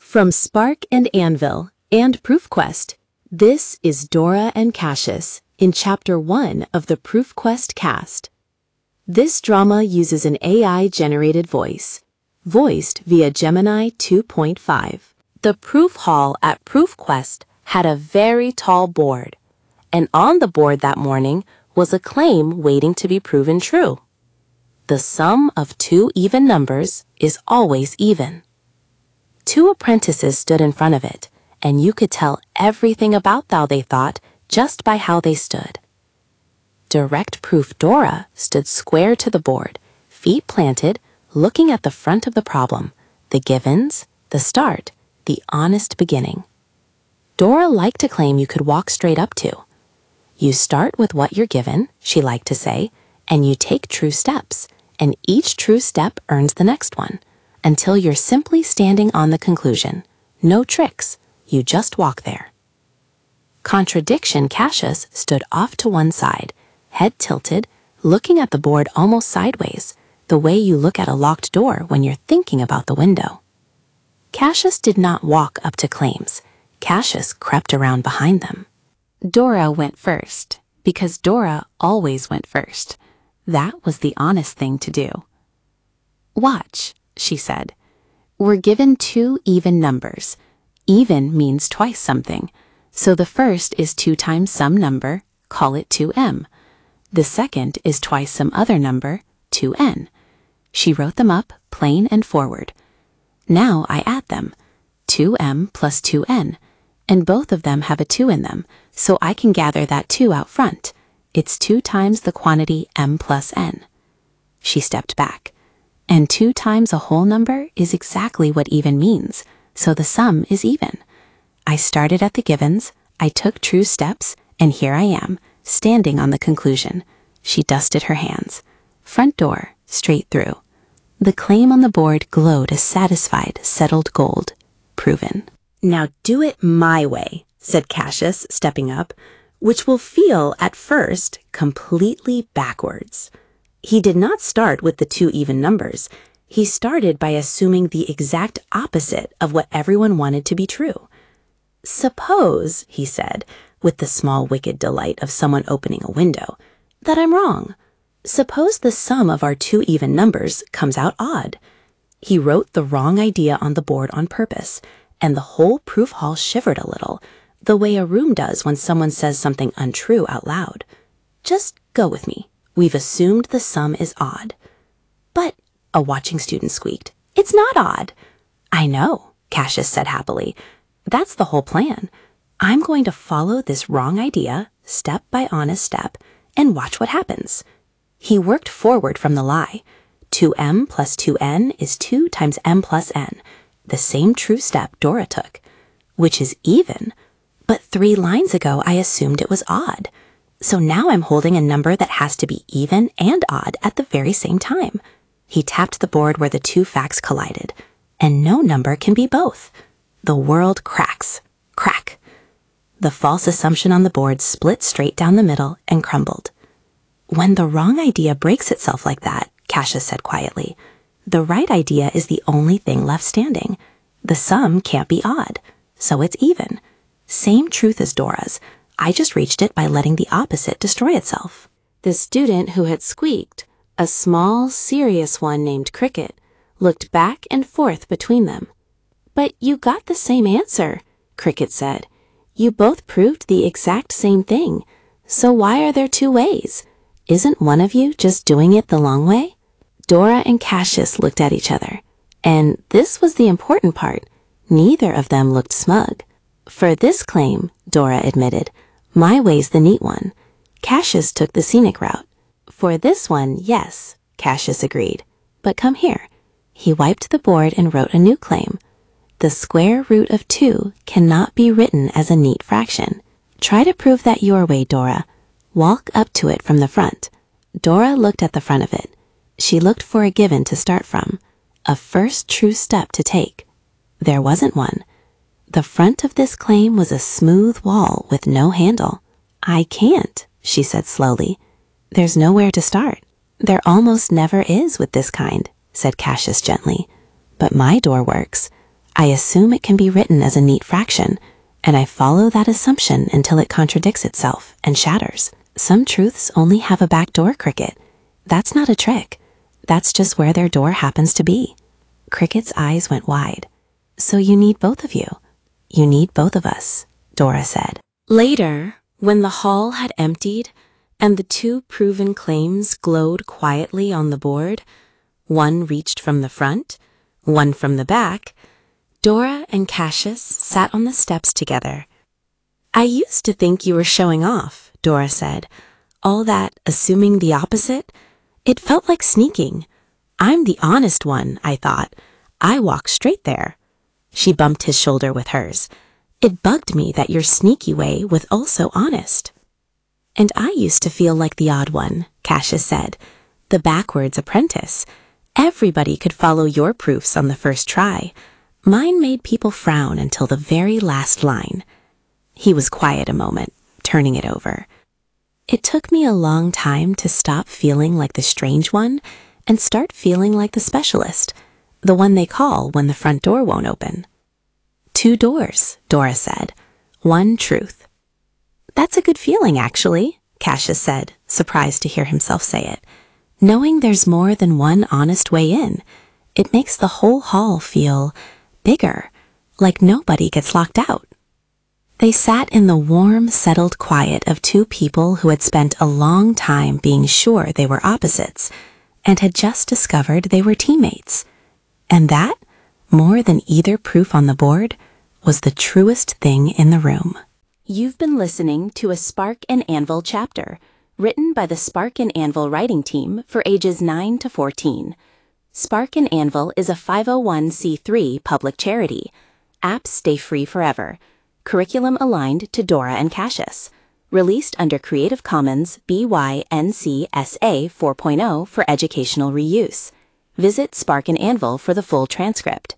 From Spark and Anvil and ProofQuest, this is Dora and Cassius in Chapter 1 of the ProofQuest cast. This drama uses an AI-generated voice, voiced via Gemini 2.5. The proof hall at ProofQuest had a very tall board, and on the board that morning was a claim waiting to be proven true. The sum of two even numbers is always even. Two apprentices stood in front of it, and you could tell everything about how they thought just by how they stood. Direct Proof Dora stood square to the board, feet planted, looking at the front of the problem, the givens, the start, the honest beginning. Dora liked a claim you could walk straight up to. You start with what you're given, she liked to say, and you take true steps, and each true step earns the next one, until you're simply standing on the conclusion. No tricks, you just walk there. Contradiction Cassius stood off to one side, head tilted, looking at the board almost sideways, the way you look at a locked door when you're thinking about the window. Cassius did not walk up to claims. Cassius crept around behind them. Dora went first, because Dora always went first. That was the honest thing to do. "Watch," she said. "We're given two even numbers. Even means twice something. So the first is 2 times some number, call it 2m. The second is twice some other number, 2n. She wrote them up, plain and forward. Now I add them, 2m plus 2n, and both of them have a 2 in them, so I can gather that 2 out front. It's 2 times the quantity m plus n. She stepped back. And 2 times a whole number is exactly what even means, so the sum is even. I started at the givens, I took true steps, and here I am, standing on the conclusion. She dusted her hands. Front door, straight through. The claim on the board glowed a satisfied, settled gold. Proven. "Now do it my way," said Cassius, stepping up, which will feel, at first, completely backwards. He did not start with the 2 even numbers. He started by assuming the exact opposite of what everyone wanted to be true. "Suppose," he said, with the small wicked delight of someone opening a window, "that I'm wrong. Suppose the sum of our 2 even numbers comes out odd." He wrote the wrong idea on the board on purpose, and the whole proof hall shivered a little, the way a room does when someone says something untrue out loud. "Just go with me. We've assumed the sum is odd." "But," a watching student squeaked, "it's not odd." "I know," Cassius said happily. "That's the whole plan. I'm going to follow this wrong idea, step by honest step, and watch what happens." He worked forward from the lie. 2m plus 2n is 2 times m plus n, the same true step Dora took, which is even. But 3 lines ago I assumed it was odd. So now I'm holding a number that has to be even and odd at the very same time. He tapped the board where the 2 facts collided, and no number can be both. The world cracks. Crack. The false assumption on the board split straight down the middle and crumbled. "When the wrong idea breaks itself like that," Cassius said quietly, "the right idea is the only thing left standing. The sum can't be odd, so it's even. Same truth as Dora's. I just reached it by letting the opposite destroy itself." The student who had squeaked, a small, serious one named Cricket, looked back and forth between them. "But you got the same answer," Cricket said. "You both proved the exact same thing. So why are there 2 ways? Isn't one of you just doing it the long way?" Dora and Cassius looked at each other. And this was the important part. Neither of them looked smug. "For this claim," Dora admitted, "my way's the neat one." Cassius took the scenic route. "For this one, yes," Cassius agreed. "But come here." He wiped the board and wrote a new claim. "The square root of 2 cannot be written as a neat fraction. Try to prove that your way, Dora. Walk up to it from the front." Dora looked at the front of it. She looked for a given to start from, a first true step to take. There wasn't one. The front of this claim was a smooth wall with no handle. "I can't," she said slowly. "There's nowhere to start." "There almost never is with this kind," said Cassius gently. "But my door works. I assume it can be written as a neat fraction, and I follow that assumption until it contradicts itself and shatters. Some truths only have a back door, Cricket. That's not a trick. That's just where their door happens to be. Cricket's eyes went wide. So you need both of you. You need both of us, Dora said. Later, when the hall had emptied and the two proven claims glowed quietly on the board, one reached from the front, one from the back, Dora and Cassius sat on the steps together. I used to think you were showing off, Dora said. All that assuming the opposite, it felt like sneaking. I'm the honest one, I thought. I walk straight there. She bumped his shoulder with hers. It bugged me that your sneaky way was also honest. And I used to feel like the odd one, Cassius said. The backwards apprentice. Everybody could follow your proofs on the first try. Mine made people frown until the very last line. He was quiet a moment, turning it over. It took me a long time to stop feeling like the strange one and start feeling like the specialist, the one they call when the front door won't open. 2 doors, Dora said. 1 truth. That's a good feeling, actually, Cassius said, surprised to hear himself say it. Knowing there's more than one honest way in, it makes the whole hall feel bigger, like nobody gets locked out. They sat in the warm, settled quiet of 2 people who had spent a long time being sure they were opposites and had just discovered they were teammates. And that, more than either proof on the board, was the truest thing in the room. You've been listening to a Spark and Anvil chapter, written by the Spark and Anvil writing team for ages 9 to 14. Spark and Anvil is a 501c3 public charity. Apps stay free forever. Curriculum aligned to Dora and Cassius. Released under Creative Commons BY-NC-SA 4.0 for educational reuse. Visit Spark and Anvil for the full transcript.